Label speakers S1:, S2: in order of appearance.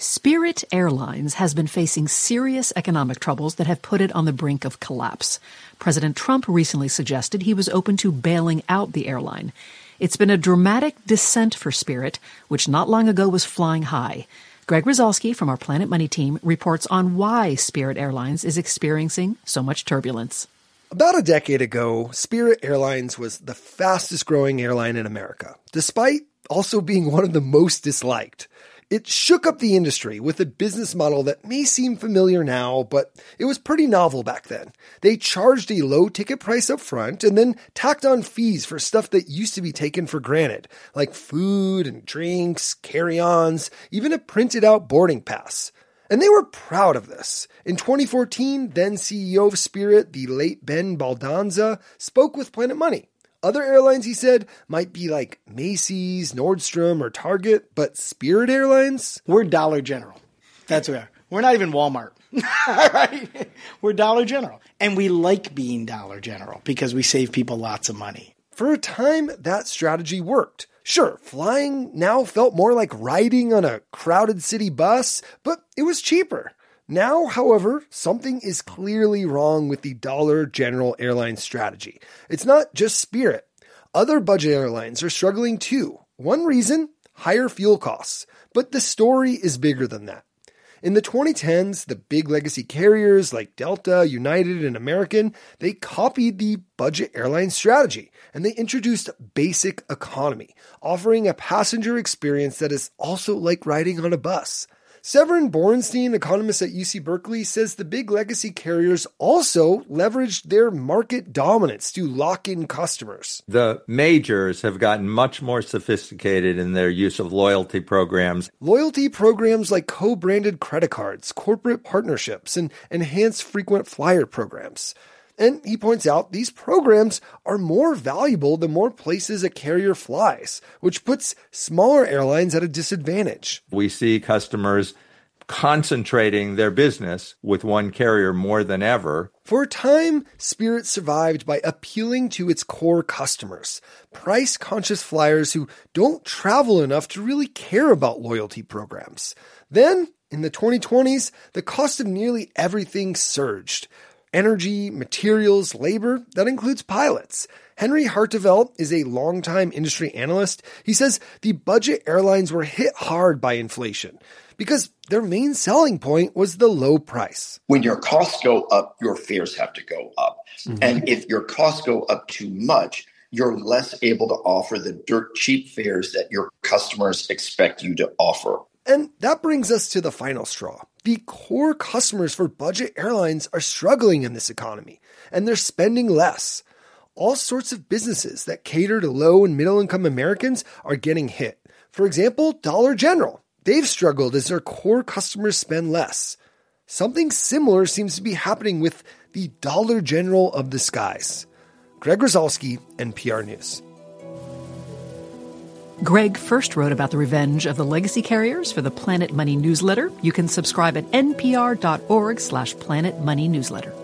S1: Spirit Airlines has been facing serious economic troubles that have put it on the brink of collapse. President Trump recently suggested he was open to bailing out the airline. It's been a dramatic descent for Spirit, which not long ago was flying high. Greg Rosalsky from our Planet Money team reports on why Spirit Airlines is experiencing so much turbulence.
S2: About a decade ago, Spirit Airlines was the fastest growing airline in America, despite also being one of the most disliked. It shook up the industry with a business model that may seem familiar now, but it was pretty novel back then. They charged a low ticket price up front and then tacked on fees for stuff that used to be taken for granted, like food and drinks, carry-ons, even a printed out boarding pass. And they were proud of this. In 2014, then CEO of Spirit, the late Ben Baldanza, spoke with Planet Money. Other airlines, he said, might be like Macy's, Nordstrom, or Target, but Spirit Airlines?
S3: We're Dollar General. That's what we are. We're not even Walmart. Right? We're Dollar General. And we like being Dollar General because we save people lots of money.
S2: For a time, that strategy worked. Sure, flying now felt more like riding on a crowded city bus, but it was cheaper. Now, however, something is clearly wrong with the Dollar General Airlines strategy. It's not just Spirit. Other budget airlines are struggling too. One reason? Higher fuel costs. But the story is bigger than that. In the 2010s, the big legacy carriers like Delta, United, and American, they copied the budget airline strategy, and they introduced basic economy, offering a passenger experience that is also like riding on a bus. Severin Borenstein, economist at UC Berkeley, says the big legacy carriers also leveraged their market dominance to lock in customers.
S4: The majors have gotten much more sophisticated in their use of loyalty programs.
S2: Loyalty programs like co-branded credit cards, corporate partnerships, and enhanced frequent flyer programs. And he points out these programs are more valuable the more places a carrier flies, which puts smaller airlines at a disadvantage.
S4: We see customers concentrating their business with one carrier more than ever.
S2: For a time, Spirit survived by appealing to its core customers, price-conscious flyers who don't travel enough to really care about loyalty programs. Then, in the 2020s, the cost of nearly everything surged. Energy, materials, labor, that includes pilots. Henry Hartevelt is a longtime industry analyst. He says the budget airlines were hit hard by inflation because their main selling point was the low price.
S5: When your costs go up, your fares have to go up. Mm-hmm. And if your costs go up too much, you're less able to offer the dirt cheap fares that your customers expect you to offer.
S2: And that brings us to the final straw. The core customers for budget airlines are struggling in this economy, and they're spending less. All sorts of businesses that cater to low and middle income Americans are getting hit. For example, Dollar General. They've struggled as their core customers spend less. Something similar seems to be happening with the Dollar General of the skies. Greg Rosalsky, NPR News.
S1: Greg first wrote about the revenge of the legacy carriers for the Planet Money newsletter. You can subscribe at npr.org/Planet Money newsletter.